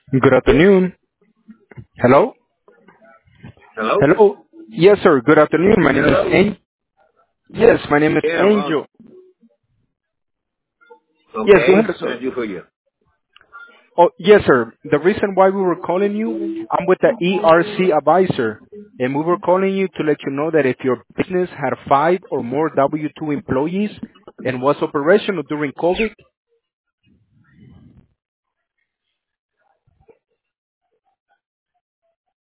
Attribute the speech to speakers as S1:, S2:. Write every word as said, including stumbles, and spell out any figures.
S1: Good afternoon. Hello?
S2: Hello?
S1: Hello? Yes, sir. Good afternoon. My name is
S2: Hello?
S1: Angel. Yes, my name is
S2: Yeah, well,
S1: Angel. Yes, go
S2: okay.
S1: ahead,
S2: What
S1: sir.
S2: can I do for you?
S1: Oh, yes, sir. The reason why we were calling you, I'm with the E R C advisor, and we were calling you to let you know that if your business had five or more W two employees and was operational during COVID,